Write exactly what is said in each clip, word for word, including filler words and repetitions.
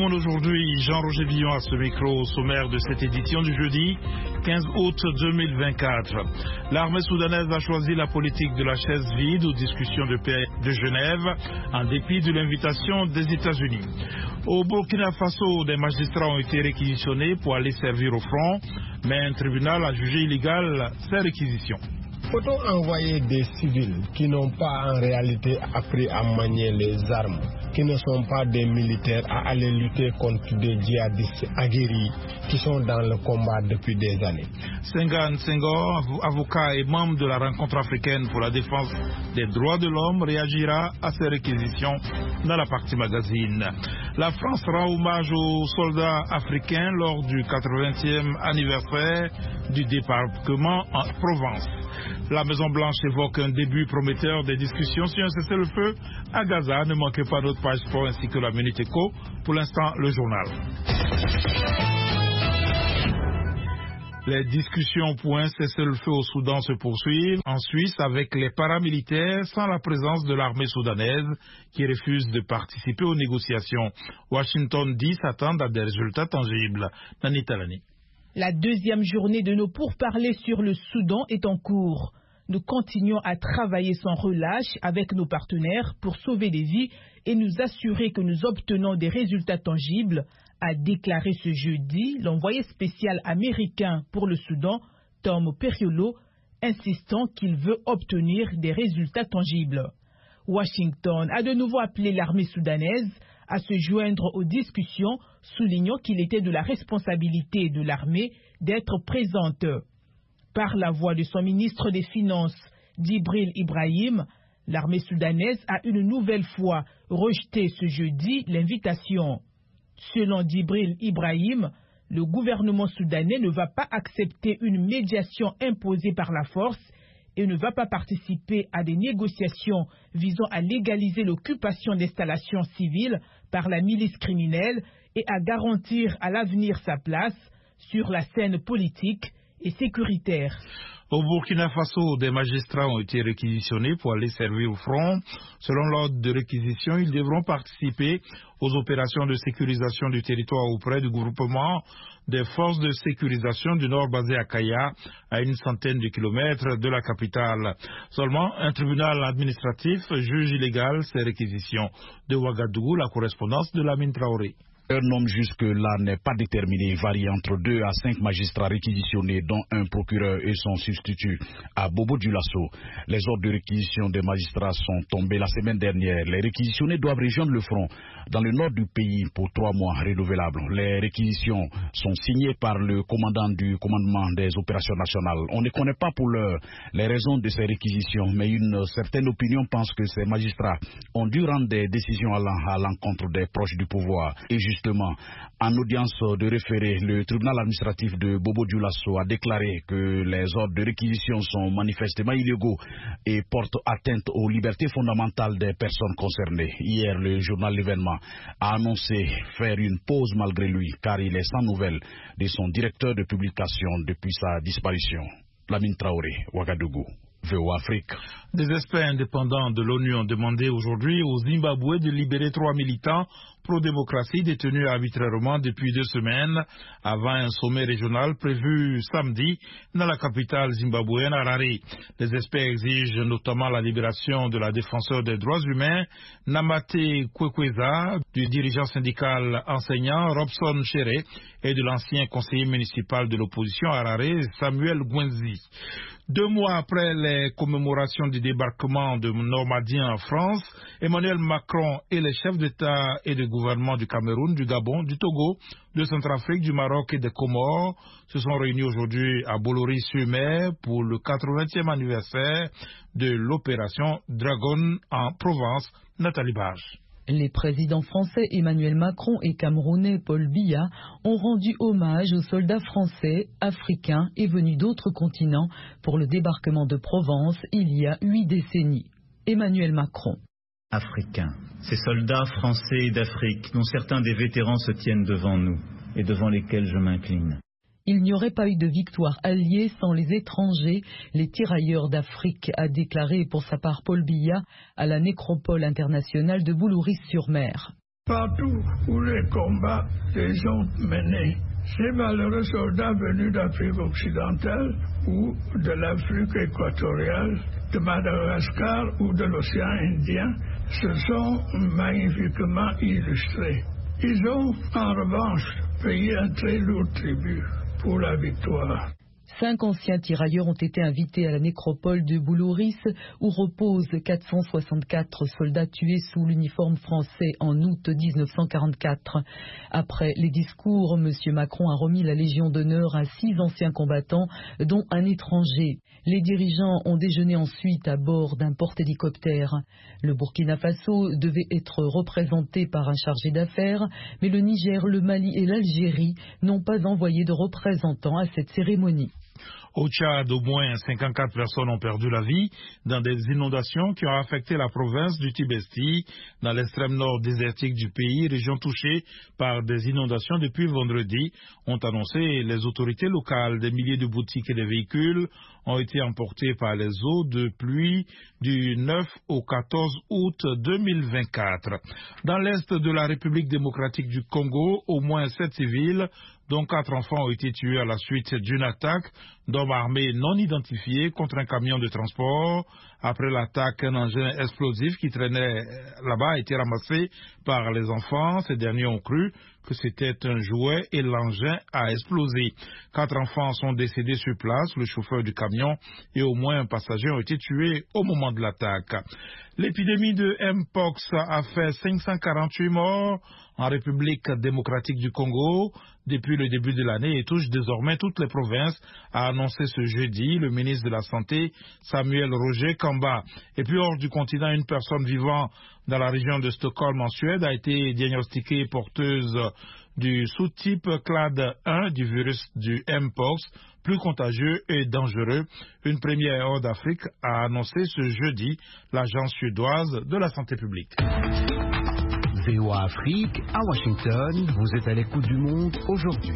monde aujourd'hui. Jean-Roger Villon à ce micro au sommaire de cette édition du jeudi quinze août deux mille vingt-quatre. L'armée soudanaise a choisi la politique de la chaise vide aux discussions de paix de Genève en dépit de l'invitation des États-Unis. Au Burkina Faso, des magistrats ont été réquisitionnés pour aller servir au front, mais un tribunal a jugé illégale ces réquisitions. Peut-on envoyer des civils qui n'ont pas en réalité appris à manier les armes, qui ne sont pas des militaires, à aller lutter contre des djihadistes aguerris qui sont dans le combat depuis des années? Senghane Senghor, avocat et membre de la rencontre africaine pour la défense des droits de l'homme, réagira à ces réquisitions dans la partie magazine. La France rend hommage aux soldats africains lors du quatre-vingtième anniversaire du débarquement en Provence. La Maison-Blanche évoque un début prometteur des discussions sur un cessez-le-feu à Gaza. Ne manquez pas notre page sport ainsi que la Minute Éco. Pour l'instant, le journal. Les discussions pour un cessez-le-feu au Soudan se poursuivent en Suisse avec les paramilitaires sans la présence de l'armée soudanaise qui refuse de participer aux négociations. Washington dit s'attendre à des résultats tangibles. Nani Talani. La deuxième journée de nos pourparlers sur le Soudan est en cours. Nous continuons à travailler sans relâche avec nos partenaires pour sauver des vies et nous assurer que nous obtenons des résultats tangibles, a déclaré ce jeudi l'envoyé spécial américain pour le Soudan, Tom Perriello, insistant qu'il veut obtenir des résultats tangibles. Washington a de nouveau appelé l'armée soudanaise à se joindre aux discussions, soulignant qu'il était de la responsabilité de l'armée d'être présente. Par la voix de son ministre des Finances, Djibril Ibrahim, l'armée soudanaise a une nouvelle fois rejeté ce jeudi l'invitation. Selon Djibril Ibrahim, le gouvernement soudanais ne va pas accepter une médiation imposée par la force et ne va pas participer à des négociations visant à légaliser l'occupation d'installations civiles par la milice criminelle et à garantir à l'avenir sa place sur la scène politique et sécuritaire. Au Burkina Faso, des magistrats ont été réquisitionnés pour aller servir au front. Selon l'ordre de réquisition, ils devront participer aux opérations de sécurisation du territoire auprès du groupement des forces de sécurisation du Nord basé à Kaya, à une centaine de kilomètres de la capitale. Seulement, un tribunal administratif juge illégal ces réquisitions. De Ouagadougou, la correspondance de Lamine Traoré. Un nombre jusque-là n'est pas déterminé, varie entre deux à cinq magistrats réquisitionnés, dont un procureur et son substitut à Bobo-Dioulasso. Les ordres de réquisition des magistrats sont tombés la semaine dernière. Les réquisitionnés doivent rejoindre le front dans le nord du pays pour trois mois renouvelables. Les réquisitions sont signées par le commandant du commandement des opérations nationales. On ne connaît pas pour l'heure les raisons de ces réquisitions, mais une certaine opinion pense que ces magistrats ont dû rendre des décisions allant à l'encontre des proches du pouvoir. Et justement, en audience de référé, le tribunal administratif de Bobo-Dioulasso a déclaré que les ordres de réquisition sont manifestement illégaux et portent atteinte aux libertés fondamentales des personnes concernées. Hier, le journal L'Événement a annoncé faire une pause malgré lui, car il est sans nouvelles de son directeur de publication depuis sa disparition. Lamine Traoré, Ouagadougou. V O Afrique. Des experts indépendants de l'ONU ont demandé aujourd'hui au Zimbabwe de libérer trois militants pro-démocratie détenus arbitrairement depuis deux semaines avant un sommet régional prévu samedi dans la capitale zimbabwéenne Harare. Les experts exigent notamment la libération de la défenseure des droits humains Namate Kwekweza, du dirigeant syndical enseignant Robson Chere et de l'ancien conseiller municipal de l'opposition à Harare Samuel Gwenzi. Deux mois après les commémorations du débarquement de Normandie en France, Emmanuel Macron et les chefs d'État et de gouvernement du Cameroun, du Gabon, du Togo, de Centrafrique, du Maroc et des Comores se sont réunis aujourd'hui à Bolloré-sur-Mer pour le quatre-vingtième anniversaire de l'opération Dragon en Provence. Nathalie Barge. Les présidents français Emmanuel Macron et camerounais Paul Biya ont rendu hommage aux soldats français, africains et venus d'autres continents pour le débarquement de Provence il y a huit décennies. Emmanuel Macron. Africains, ces soldats français d'Afrique, dont certains des vétérans se tiennent devant nous et devant lesquels je m'incline. Il n'y aurait pas eu de victoire alliée sans les étrangers, les tirailleurs d'Afrique, a déclaré pour sa part Paul Biya à la nécropole internationale de Boulouris-sur-Mer. Partout où les combats les ont menés, ces malheureux soldats venus d'Afrique occidentale ou de l'Afrique équatoriale, de Madagascar ou de l'océan Indien se sont magnifiquement illustrés. Ils ont en revanche payé un très lourd tribut pour la victoire. Cinq anciens tirailleurs ont été invités à la nécropole de Boulouris où reposent quatre cent soixante-quatre soldats tués sous l'uniforme français en août mille neuf cent quarante-quatre. Après les discours, M. Macron a remis la Légion d'honneur à six anciens combattants, dont un étranger. Les dirigeants ont déjeuné ensuite à bord d'un porte-hélicoptère. Le Burkina Faso devait être représenté par un chargé d'affaires, mais le Niger, le Mali et l'Algérie n'ont pas envoyé de représentants à cette cérémonie. Au Tchad, au moins cinquante-quatre personnes ont perdu la vie dans des inondations qui ont affecté la province du Tibesti, dans l'extrême nord désertique du pays, région touchée par des inondations depuis vendredi, ont annoncé les autorités locales. Des milliers de boutiques et de véhicules ont été emportés par les eaux de pluie du neuf au quatorze août deux mille vingt-quatre. Dans l'est de la République démocratique du Congo, au moins sept civils, dont quatre enfants ont été tués à la suite d'une attaque d'hommes armés non identifiés contre un camion de transport. Après l'attaque, un engin explosif qui traînait là-bas a été ramassé par les enfants. Ces derniers ont cru que c'était un jouet et l'engin a explosé. Quatre enfants sont décédés sur place, le chauffeur du camion et au moins un passager ont été tués au moment de l'attaque. L'épidémie de Mpox a fait cinq cent quarante-huit morts en République démocratique du Congo depuis le début de l'année et touche désormais toutes les provinces, a annoncé ce jeudi le ministre de la Santé Samuel Roger Kamba. Et puis hors du continent, une personne vivant dans la région de Stockholm en Suède a été diagnostiquée porteuse du sous-type clade un du virus du Mpox, plus contagieux et dangereux. Une première hors d'Afrique a annoncé ce jeudi l'agence suédoise de la santé publique. V O A Afrique, à Washington, vous êtes à l'écoute du monde aujourd'hui.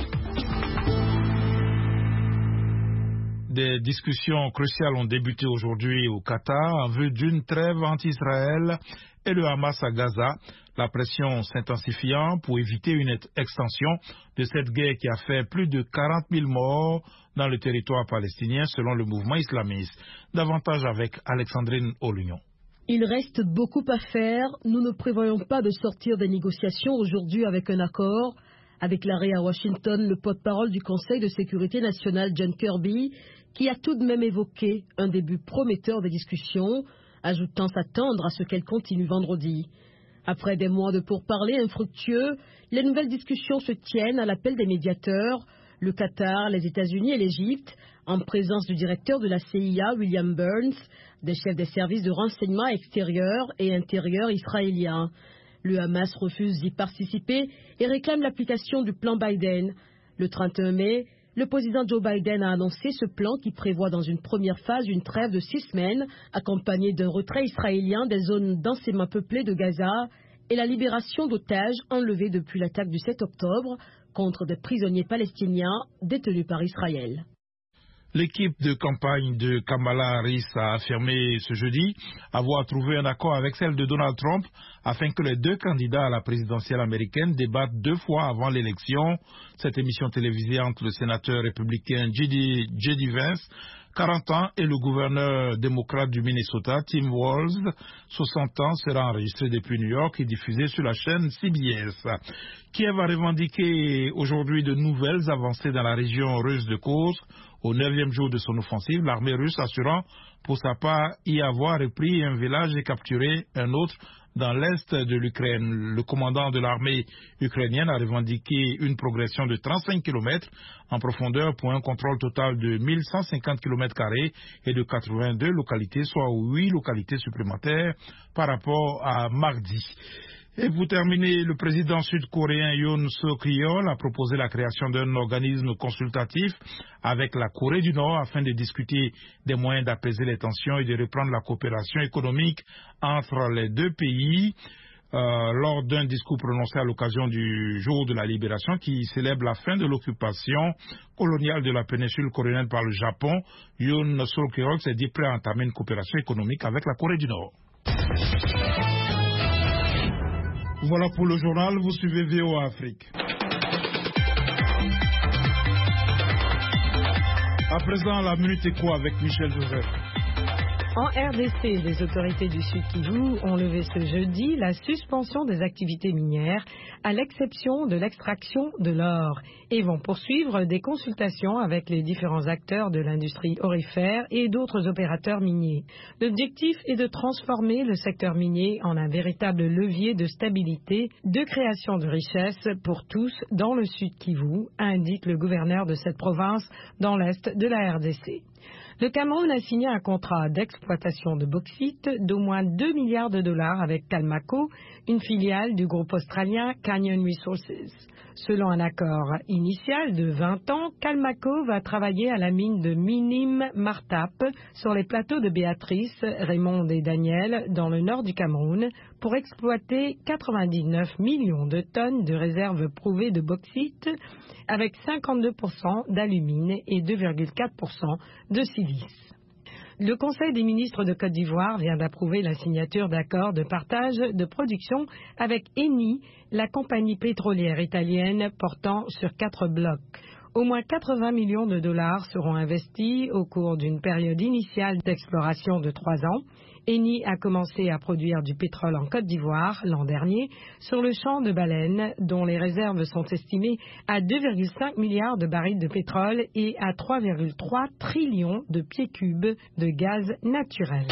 Des discussions cruciales ont débuté aujourd'hui au Qatar en vue d'une trêve anti-Israël et le Hamas à Gaza, la pression s'intensifiant pour éviter une extension de cette guerre qui a fait plus de quarante mille morts dans le territoire palestinien selon le mouvement islamiste. Davantage avec Alexandrine Olunion. Il reste beaucoup à faire. Nous ne prévoyons pas de sortir des négociations aujourd'hui avec un accord. A déclaré à Washington le porte-parole du Conseil de sécurité nationale John Kirby, qui a tout de même évoqué un début prometteur des discussions, ajoutant s'attendre à ce qu'elles continuent vendredi. Après des mois de pourparlers infructueux, les nouvelles discussions se tiennent à l'appel des médiateurs, le Qatar, les États-Unis et l'Égypte, en présence du directeur de la C I A, William Burns, des chefs des services de renseignement extérieurs et intérieurs israéliens. Le Hamas refuse d'y participer et réclame l'application du plan Biden. Le trente et un mai, le président Joe Biden a annoncé ce plan qui prévoit dans une première phase une trêve de six semaines, accompagnée d'un retrait israélien des zones densément peuplées de Gaza et la libération d'otages enlevés depuis l'attaque du sept octobre contre des prisonniers palestiniens détenus par Israël. L'équipe de campagne de Kamala Harris a affirmé ce jeudi avoir trouvé un accord avec celle de Donald Trump afin que les deux candidats à la présidentielle américaine débattent deux fois avant l'élection. Cette émission télévisée entre le sénateur républicain J D Vance, quarante ans, et le gouverneur démocrate du Minnesota, Tim Walz, soixante ans, sera enregistrée depuis New York et diffusée sur la chaîne C B S. Kiev a revendiqué aujourd'hui de nouvelles avancées dans la région russe de Kursk. Au neuvième jour de son offensive, l'armée russe assurant pour sa part y avoir repris un village et capturé un autre dans l'est de l'Ukraine. Le commandant de l'armée ukrainienne a revendiqué une progression de trente-cinq kilomètres en profondeur pour un contrôle total de mille cent cinquante kilomètres carrés et de quatre-vingt-deux localités, soit huit localités supplémentaires par rapport à mardi. Et pour terminer, le président sud-coréen Yoon Suk-yeol a proposé la création d'un organisme consultatif avec la Corée du Nord afin de discuter des moyens d'apaiser les tensions et de reprendre la coopération économique entre les deux pays. Euh, lors d'un discours prononcé à l'occasion du jour de la libération qui célèbre la fin de l'occupation coloniale de la péninsule coréenne par le Japon, Yoon Suk-yeol s'est dit prêt à entamer une coopération économique avec la Corée du Nord. Voilà pour le journal, vous suivez V O A Afrique. À présent, la Minute Éco avec Michel Joseph. En R D C, les autorités du Sud Kivu ont levé ce jeudi la suspension des activités minières, à l'exception de l'extraction de l'or, et vont poursuivre des consultations avec les différents acteurs de l'industrie aurifère et d'autres opérateurs miniers. L'objectif est de transformer le secteur minier en un véritable levier de stabilité, de création de richesses pour tous dans le Sud Kivu, indique le gouverneur de cette province dans l'est de la R D C. Le Cameroun a signé un contrat d'exploitation de bauxite d'au moins deux milliards de dollars avec Calmaco, une filiale du groupe australien Canyon Resources. Selon un accord initial de vingt ans, Calmaco va travailler à la mine de Minim Martap sur les plateaux de Béatrice, Raymond et Daniel dans le nord du Cameroun pour exploiter quatre-vingt-dix-neuf millions de tonnes de réserves prouvées de bauxite avec cinquante-deux pour cent d'alumine et deux virgule quatre pour cent de silice. Le Conseil des ministres de Côte d'Ivoire vient d'approuver la signature d'accords de partage de production avec Eni, la compagnie pétrolière italienne portant sur quatre blocs. Au moins quatre-vingts millions de dollars seront investis au cours d'une période initiale d'exploration de trois ans. Eni a commencé à produire du pétrole en Côte d'Ivoire l'an dernier sur le champ de Baleine, dont les réserves sont estimées à deux virgule cinq milliards de barils de pétrole et à trois virgule trois trillions de pieds cubes de gaz naturel.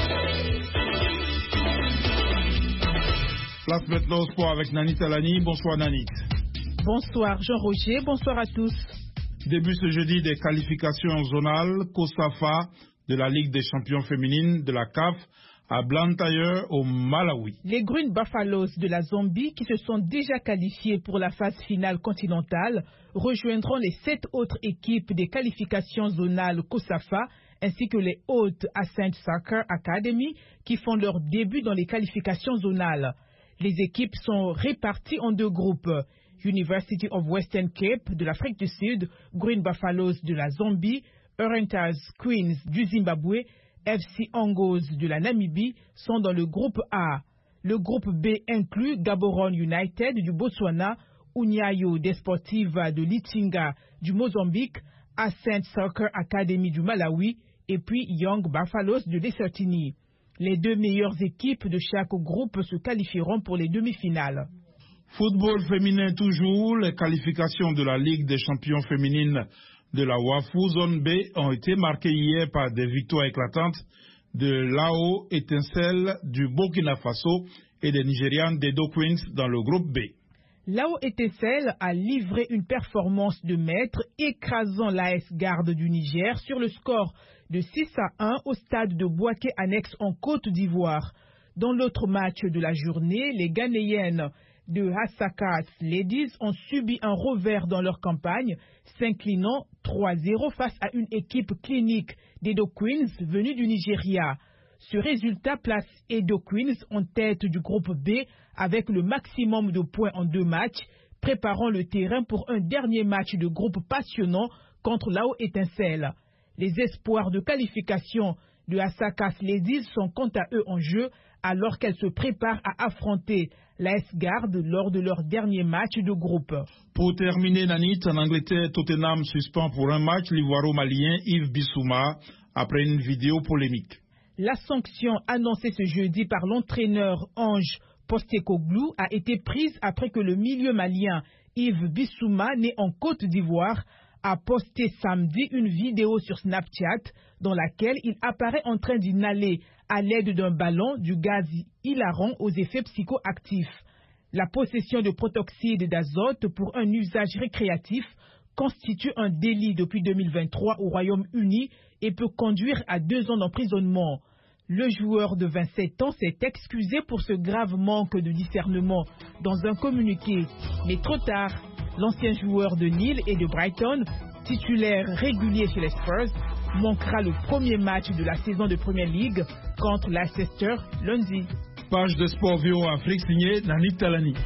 Place maintenant au sport avec Nanit Talani. Bonsoir Nanit. Bonsoir Jean-Roger, bonsoir à tous. Début ce jeudi des qualifications zonales COSAFA de la Ligue des champions féminines de la C A F à Blantyre au Malawi. Les Green Buffaloes de la Zambie, qui se sont déjà qualifiés pour la phase finale continentale, rejoindront les sept autres équipes des qualifications zonales COSAFA, ainsi que les hôtes Ascent Soccer Academy, qui font leur début dans les qualifications zonales. Les équipes sont réparties en deux groupes. University of Western Cape de l'Afrique du Sud, Green Buffaloes de la Zambie, Orientas Queens du Zimbabwe, F C Angos de la Namibie sont dans le groupe A. Le groupe B inclut Gaborone United du Botswana, Unyayo Desportiva de Lichinga du Mozambique, Ascent Soccer Academy du Malawi et puis Young Buffaloes de l'Eswatini. Les deux meilleures équipes de chaque groupe se qualifieront pour les demi-finales. Football féminin toujours, les qualifications de la Ligue des champions féminines de la WAFU Zone B ont été marquées hier par des victoires éclatantes de Lao Étincelle du Burkina Faso et des Nigérianes d'Edo Queens dans le groupe B. Lao Étincelle a livré une performance de maître, écrasant l'A S Garde du Niger sur le score de six à un au stade de Bouaké Annexe en Côte d'Ivoire. Dans l'autre match de la journée, les Ghanéennes de Hasakas Ladies ont subi un revers dans leur campagne, s'inclinant trois zéro face à une équipe clinique d'Edo Queens venue du Nigeria. Ce résultat place Edo Queens en tête du groupe B avec le maximum de points en deux matchs, préparant le terrain pour un dernier match de groupe passionnant contre Lao Étincelle. Les espoirs de qualification de Hasakas Ladies sont quant à eux en jeu alors qu'elles se préparent à affronter l'A S Garde lors de leur dernier match de groupe. Pour terminer, Nanit, en Angleterre, Tottenham suspend pour un match l'ivoiro-malien Yves Bissouma après une vidéo polémique. La sanction annoncée ce jeudi par l'entraîneur Ange Postecoglou a été prise après que le milieu malien Yves Bissouma, né en Côte d'Ivoire, a posté samedi une vidéo sur Snapchat dans laquelle il apparaît en train d'inhaler à l'aide d'un ballon du gaz hilarant aux effets psychoactifs. La possession de protoxyde d'azote pour un usage récréatif constitue un délit depuis deux mille vingt-trois au Royaume-Uni et peut conduire à deux ans d'emprisonnement. Le joueur de vingt-sept ans s'est excusé pour ce grave manque de discernement dans un communiqué. Mais trop tard, l'ancien joueur de Lille et de Brighton, titulaire régulier chez les Spurs, manquera le premier match de la saison de Premier League contre Leicester lundi. Page de sport V O A Afrique signée Nanit Talani.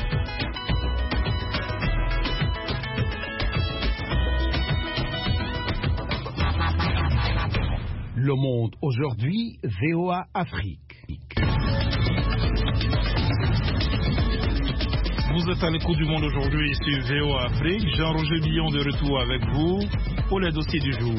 Le Monde aujourd'hui, V O A Afrique. êtes à l'écoute du monde aujourd'hui sur V O A Afrique. Jean-Roger Billon de retour avec vous pour les dossiers du jour.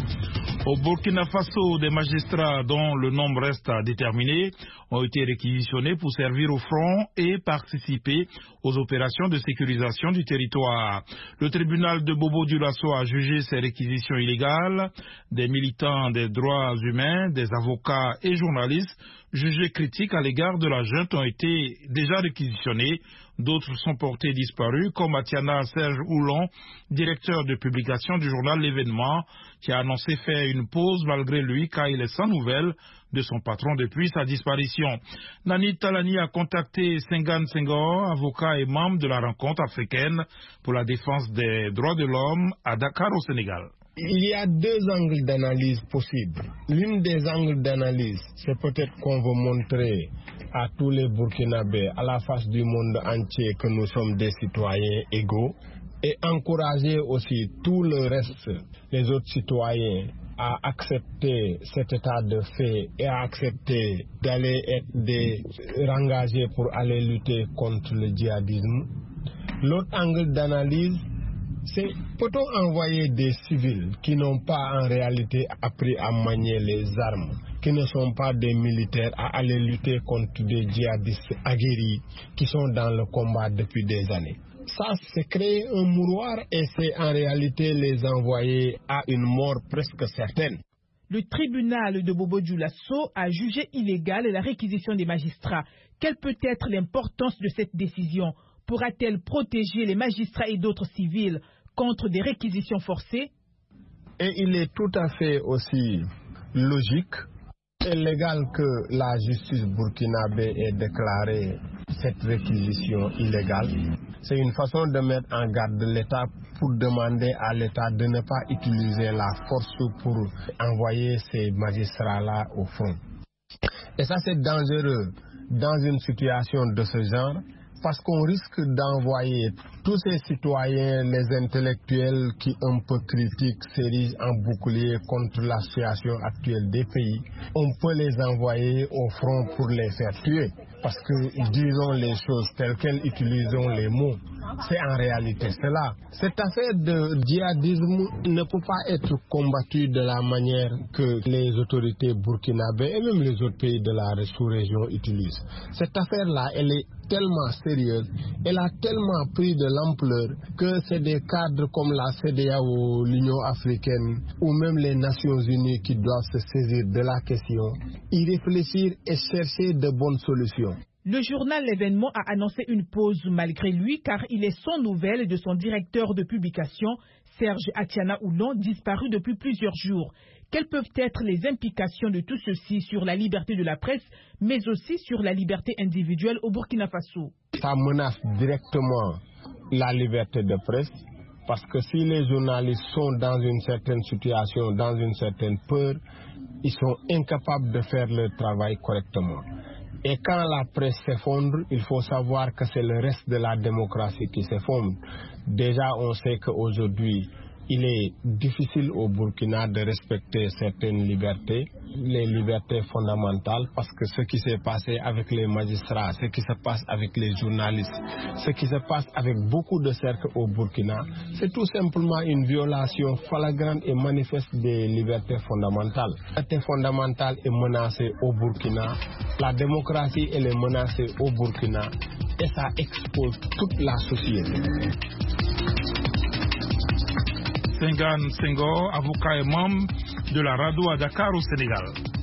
Au Burkina Faso, des magistrats dont le nombre reste à déterminer ont été réquisitionnés pour servir au front et participer aux opérations de sécurisation du territoire. Le tribunal de Bobo Dioulasso a jugé ces réquisitions illégales. Des militants des droits humains, des avocats et journalistes jugés critiques à l'égard de la junte ont été déjà réquisitionnés. D'autres sont portés disparus, comme Atiana Serge Oulon, directeur de publication du journal L'Événement, qui a annoncé faire une pause malgré lui, car il est sans nouvelles de son patron depuis sa disparition. Nani Talani a contacté Senghane Senghor, avocat et membre de la rencontre africaine pour la défense des droits de l'homme à Dakar au Sénégal. Il y a deux angles d'analyse possibles. L'une des angles d'analyse, c'est peut-être qu'on veut montrer à tous les Burkinabés, à la face du monde entier, que nous sommes des citoyens égaux et encourager aussi tout le reste, les autres citoyens, à accepter cet état de fait et à accepter d'aller être des engagés pour aller lutter contre le djihadisme. L'autre angle d'analyse, c'est peut-on envoyer des civils qui n'ont pas en réalité appris à manier les armes, qui ne sont pas des militaires, à aller lutter contre des djihadistes aguerris qui sont dans le combat depuis des années. Ça, c'est créer un mouroir et c'est en réalité les envoyer à une mort presque certaine. Le tribunal de Bobo Dioulasso a jugé illégale la réquisition des magistrats. Quelle peut être l'importance de cette décision? Pourra-t-elle protéger les magistrats et d'autres civils contre des réquisitions forcées? Et il est tout à fait aussi logique et légal que la justice burkinabé ait déclaré cette réquisition illégale. C'est une façon de mettre en garde l'État pour demander à l'État de ne pas utiliser la force pour envoyer ces magistrats-là au front. Et ça, c'est dangereux dans une situation de ce genre, parce qu'on risque d'envoyer tous ces citoyens, les intellectuels qui un peu critiquent, s'érigent en bouclier contre la situation actuelle des pays. On peut les envoyer au front pour les faire tuer. Parce que disons les choses telles quelles, utilisons les mots. C'est en réalité cela. Cette affaire de djihadisme ne peut pas être combattue de la manière que les autorités burkinabées et même les autres pays de la sous-région utilisent. Cette affaire-là, elle est tellement sérieuse, elle a tellement pris de l'ampleur que c'est des cadres comme la C E D E A O, l'Union africaine ou même les Nations unies qui doivent se saisir de la question, y réfléchir et chercher de bonnes solutions. Le journal L'Événement a annoncé une pause malgré lui car il est sans nouvelles de son directeur de publication, Serge Atiana Oulon, disparu depuis plusieurs jours. Quelles peuvent être les implications de tout ceci sur la liberté de la presse, mais aussi sur la liberté individuelle au Burkina Faso? Ça menace directement la liberté de presse, parce que si les journalistes sont dans une certaine situation, dans une certaine peur, ils sont incapables de faire leur travail correctement. Et quand la presse s'effondre, il faut savoir que c'est le reste de la démocratie qui s'effondre. Déjà, on sait qu'aujourd'hui, il est difficile au Burkina de respecter certaines libertés, les libertés fondamentales, parce que ce qui s'est passé avec les magistrats, ce qui se passe avec les journalistes, ce qui se passe avec beaucoup de cercles au Burkina, c'est tout simplement une violation flagrante et manifeste des libertés fondamentales. La liberté fondamentale est menacée au Burkina, la démocratie elle est menacée au Burkina, et ça expose toute la société. Senghane Senghor, avocat et membre de la RADDHO à Dakar au Sénégal.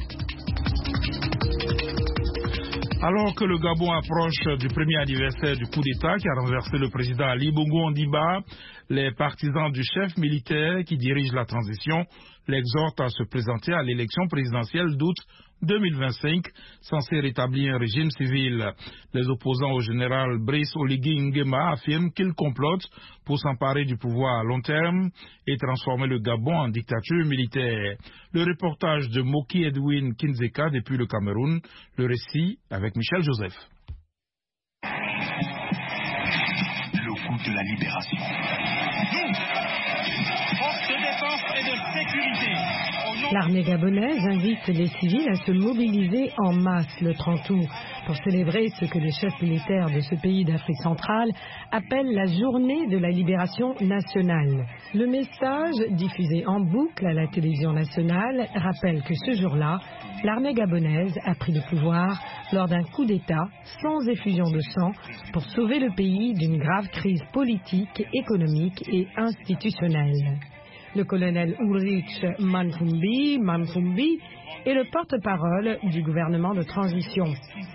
Alors que le Gabon approche du premier anniversaire du coup d'État qui a renversé le président Ali Bongo Ondimba, les partisans du chef militaire qui dirige la transition l'exhortent à se présenter à l'élection présidentielle d'août deux mille vingt-cinq, censée rétablir un régime civil. Les opposants au général Brice Oligui Nguema affirment qu'ils complotent pour s'emparer du pouvoir à long terme et transformer le Gabon en dictature militaire. Le reportage de Moki Edwin Kinzeka depuis le Cameroun, le récit avec Michel Joseph. Le coup de la libération. Nous, forces de défense et et de sécurité. L'armée gabonaise invite les civils à se mobiliser en masse le trente août pour célébrer ce que les chefs militaires de ce pays d'Afrique centrale appellent la journée de la libération nationale. Le message, diffusé en boucle à la télévision nationale, rappelle que ce jour-là, l'armée gabonaise a pris le pouvoir lors d'un coup d'État sans effusion de sang pour sauver le pays d'une grave crise politique, économique et institutionnelle. Le colonel Ulrich Manfumbi, Manfumbi est le porte-parole du gouvernement de transition.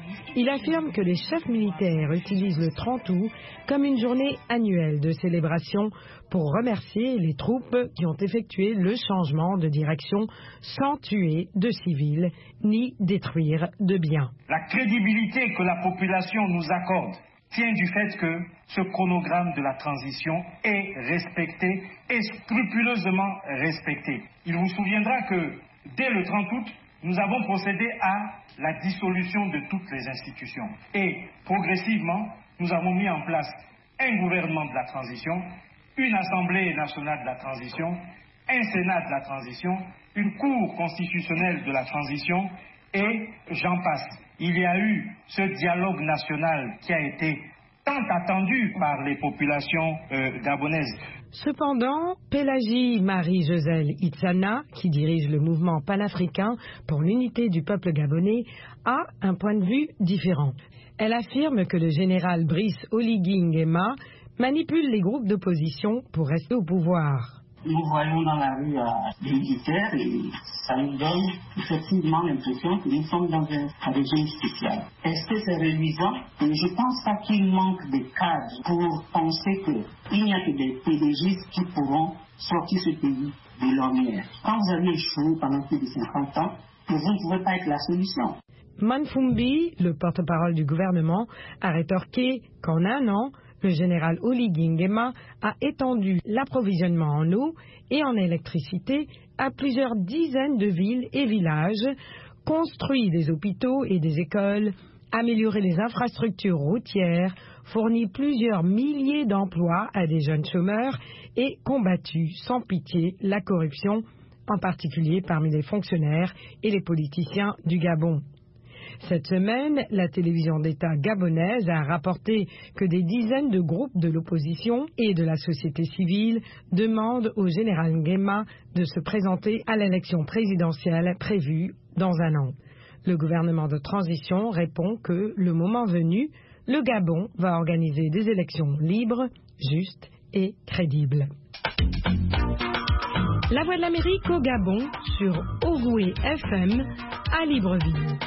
Il affirme que les chefs militaires utilisent le trente août comme une journée annuelle de célébration pour remercier les troupes qui ont effectué le changement de direction sans tuer de civils ni détruire de biens. La crédibilité que la population nous accorde tient du fait que ce chronogramme de la transition est respecté et scrupuleusement respecté. Il vous souviendra que dès le trente août, nous avons procédé à la dissolution de toutes les institutions. Et progressivement, nous avons mis en place un gouvernement de la transition, une Assemblée nationale de la transition, un Sénat de la transition, une Cour constitutionnelle de la transition, et j'en passe. Il y a eu ce dialogue national qui a été tant attendu par les populations euh, gabonaises. Cependant, Pélagie Marie-Joselle Itsana, qui dirige le mouvement panafricain pour l'unité du peuple gabonais, a un point de vue différent. Elle affirme que le général Brice Oligui Nguema manipule les groupes d'opposition pour rester au pouvoir. Nous voyons dans la rue des militaires et ça nous donne effectivement l'impression que nous sommes dans un régime spécial. Est-ce que c'est réduisant? Je ne pense pas qu'il manque de cadres pour penser qu'il n'y a que des pédagistes qui pourront sortir ce pays de l'ornière. Quand vous avez échoué pendant plus de cinquante ans, vous ne pouvez pas être la solution. Manfumbi, le porte-parole du gouvernement, a rétorqué qu'en un an, le général Oligui Nguema a étendu l'approvisionnement en eau et en électricité à plusieurs dizaines de villes et villages, construit des hôpitaux et des écoles, amélioré les infrastructures routières, fourni plusieurs milliers d'emplois à des jeunes chômeurs et combattu sans pitié la corruption, en particulier parmi les fonctionnaires et les politiciens du Gabon. Cette semaine, la télévision d'État gabonaise a rapporté que des dizaines de groupes de l'opposition et de la société civile demandent au général Nguema de se présenter à l'élection présidentielle prévue dans un an. Le gouvernement de transition répond que, le moment venu, le Gabon va organiser des élections libres, justes et crédibles. La Voix de l'Amérique au Gabon sur Ogoué F M à Libreville.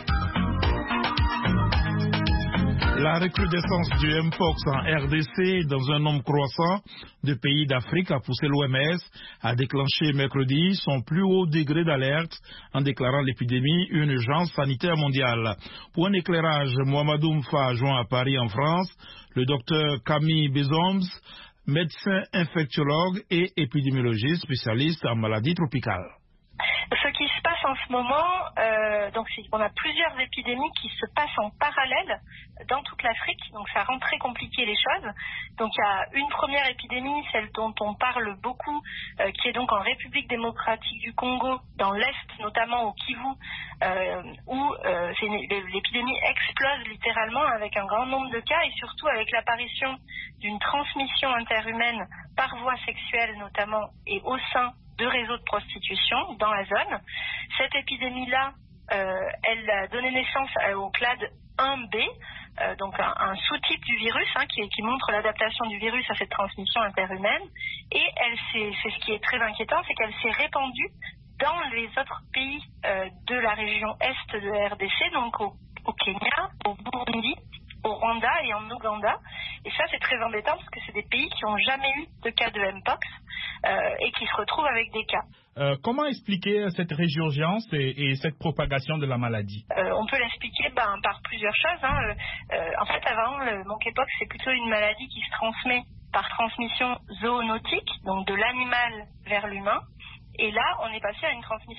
La recrudescence du Mpox en R D C dans un nombre croissant de pays d'Afrique a poussé l'O M S à déclencher mercredi son plus haut degré d'alerte en déclarant l'épidémie une urgence sanitaire mondiale. Pour un éclairage, Mohamedou Mfa, joint à Paris en France, le docteur Camille Bezoms, médecin infectiologue et épidémiologiste spécialiste en maladies tropicales. Ce qui se passe en ce moment, euh, donc c'est qu'on a plusieurs épidémies qui se passent en parallèle dans toute l'Afrique, donc ça rend très compliqué les choses. Donc il y a une première épidémie, celle dont on parle beaucoup, euh, qui est donc en République démocratique du Congo, dans l'Est, notamment au Kivu, euh, où euh, c'est une, l'épidémie explose littéralement avec un grand nombre de cas et surtout avec l'apparition d'une transmission interhumaine par voie sexuelle notamment et au sein de réseaux de prostitution dans la zone. Cette épidémie-là, euh, elle a donné naissance au clade un B, euh, donc un, un sous-type du virus hein, qui, qui montre l'adaptation du virus à cette transmission interhumaine. Et elle s'est, c'est ce qui est très inquiétant, c'est qu'elle s'est répandue dans les autres pays euh, de la région est de la R D C, donc au, au Kenya, au Burundi, au Rwanda et en Ouganda. Et ça, c'est très embêtant parce que c'est des pays qui n'ont jamais eu de cas de Mpox euh, et qui se retrouvent avec des cas. Euh, comment expliquer cette résurgence et, et cette propagation de la maladie? euh, On peut l'expliquer ben, par plusieurs choses. Hein. Euh, en fait, avant, le monkeypox, c'est plutôt une maladie qui se transmet par transmission zoonotique, donc de l'animal vers l'humain. Et là, on est passé à une transmission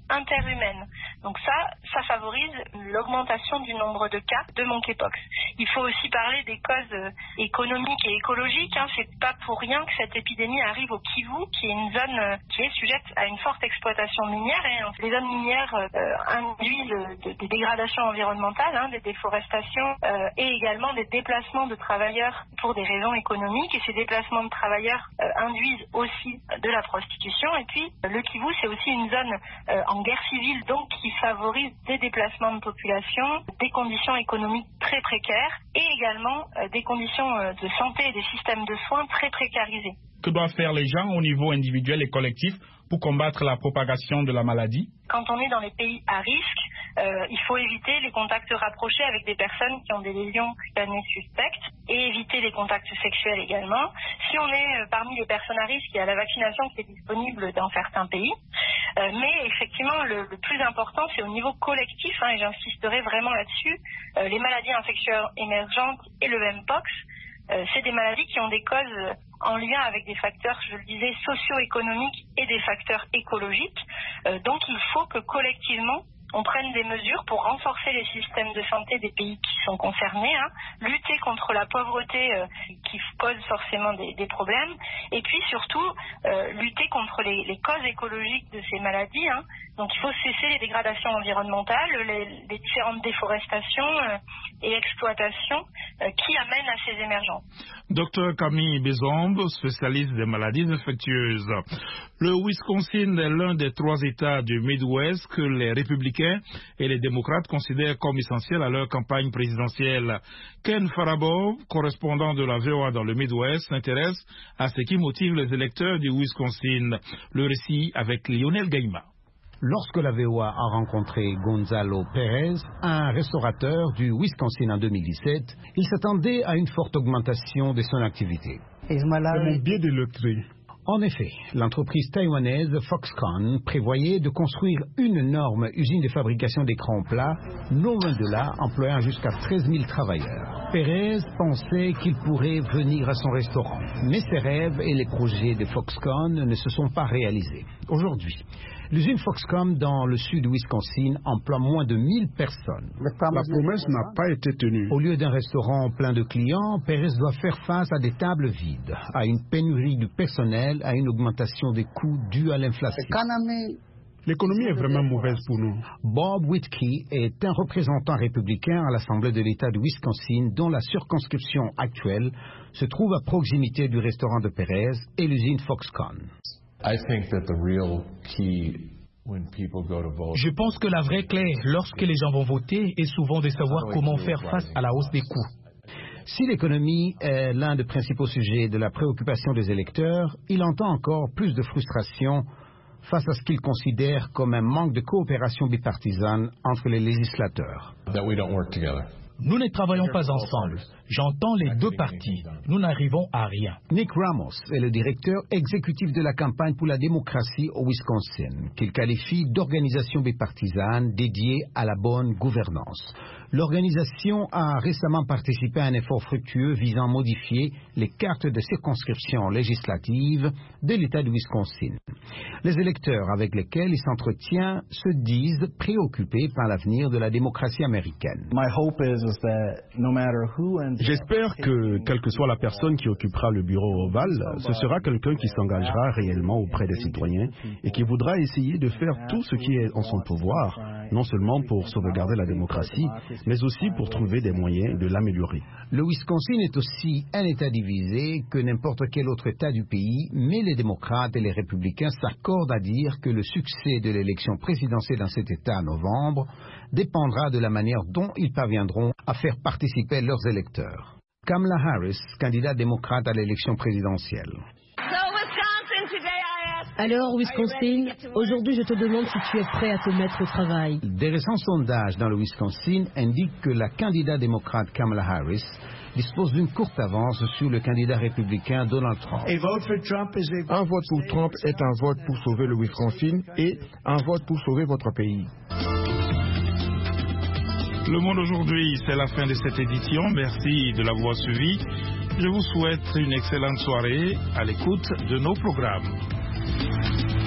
interhumaine. Donc ça, ça favorise l'augmentation du nombre de cas de monkeypox. Il faut aussi parler des causes économiques et écologiques. Hein. C'est pas pour rien que cette épidémie arrive au Kivu, qui est une zone qui est sujette à une forte exploitation minière. Hein. Les zones minières euh, induisent de, des dégradations environnementales, hein, des déforestations euh, et également des déplacements de travailleurs pour des raisons économiques. Et ces déplacements de travailleurs euh, induisent aussi de la prostitution. Et puis le Kivu, c'est aussi une zone euh, en guerre civile, donc qui favorise des déplacements de population, des conditions économiques très précaires et également euh, des conditions euh, de santé et des systèmes de soins très précarisés. Que doivent faire les gens au niveau individuel et collectif pour combattre la propagation de la maladie? Quand on est dans les pays à risque, euh, il faut éviter les contacts rapprochés avec des personnes qui ont des lésions cutanées suspectes et éviter les contacts sexuels également. Si on est euh, parmi les personnes à risque, il y a la vaccination qui est disponible dans certains pays. Euh, mais effectivement, le, le plus important, c'est au niveau collectif, hein, et j'insisterai vraiment là-dessus, euh, les maladies infectieuses émergentes et le Mpox. Euh, c'est des maladies qui ont des causes en lien avec des facteurs, je le disais, socio-économiques et des facteurs écologiques. Euh, donc il faut que collectivement, on prenne des mesures pour renforcer les systèmes de santé des pays qui sont concernés, hein, lutter contre la pauvreté euh, qui pose forcément des, des problèmes, et puis surtout euh, lutter contre les, les causes écologiques de ces maladies. Hein. Donc il faut cesser les dégradations environnementales, les, les différentes déforestations euh, et exploitations euh, qui amènent à ces émergences. Docteur Camille Bézombe, spécialiste des maladies infectieuses. Le Wisconsin est l'un des trois États du Midwest que les républicains et les démocrates considèrent comme essentiels à leur campagne présidentielle. Ken Farabo, correspondant de la V O A dans le Midwest, s'intéresse à ce qui motive les électeurs du Wisconsin. Le récit avec Lionel Gaïma. Lorsque la V O A a rencontré Gonzalo Pérez, un restaurateur du Wisconsin en deux mille dix-sept, il s'attendait à une forte augmentation de son activité. C'est mon biais de loterie. En effet, l'entreprise taïwanaise Foxconn prévoyait de construire une énorme usine de fabrication d'écrans plats, non loin de là, employant jusqu'à treize mille travailleurs. Pérez pensait qu'il pourrait venir à son restaurant, mais ses rêves et les projets de Foxconn ne se sont pas réalisés. Aujourd'hui, l'usine Foxconn dans le sud du Wisconsin emploie moins de mille personnes. La promesse n'a pas été tenue. Au lieu d'un restaurant plein de clients, Pérez doit faire face à des tables vides, à une pénurie du personnel, à une augmentation des coûts due à l'inflation. L'économie est vraiment mauvaise pour nous. Bob Whitkey est un représentant républicain à l'Assemblée de l'État du Wisconsin dont la circonscription actuelle se trouve à proximité du restaurant de Pérez et l'usine Foxconn. Je pense que la vraie clé, lorsque les gens vont voter, est souvent de savoir comment faire face à la hausse des coûts. Si l'économie est l'un des principaux sujets de la préoccupation des électeurs, il entend encore plus de frustration face à ce qu'il considère comme un manque de coopération bipartisane entre les législateurs. Nous ne travaillons pas ensemble. J'entends les deux partis. Nous n'arrivons à rien. Nick Ramos est le directeur exécutif de la campagne pour la démocratie au Wisconsin, qu'il qualifie d'organisation bipartisane dédiée à la bonne gouvernance. L'organisation a récemment participé à un effort fructueux visant à modifier les cartes de circonscription législative de l'État du Wisconsin. Les électeurs avec lesquels il s'entretient se disent préoccupés par l'avenir de la démocratie américaine. J'espère que, quelle que soit la personne qui occupera le bureau ovale, ce sera quelqu'un qui s'engagera réellement auprès des citoyens et qui voudra essayer de faire tout ce qui est en son pouvoir, non seulement pour sauvegarder la démocratie, mais aussi pour trouver des moyens de l'améliorer. Le Wisconsin est aussi un État divisé que n'importe quel autre État du pays, mais les démocrates et les républicains s'accordent à dire que le succès de l'élection présidentielle dans cet État en novembre dépendra de la manière dont ils parviendront à faire participer leurs électeurs. Kamala Harris, candidate démocrate à l'élection présidentielle. Alors, Wisconsin, aujourd'hui je te demande si tu es prêt à te mettre au travail. Des récents sondages dans le Wisconsin indiquent que la candidate démocrate Kamala Harris dispose d'une courte avance sur le candidat républicain Donald Trump. Un vote pour Trump est un vote pour sauver le Wisconsin et un vote pour sauver votre pays. Le Monde aujourd'hui, c'est la fin de cette édition. Merci de l'avoir suivi. Je vous souhaite une excellente soirée à l'écoute de nos programmes.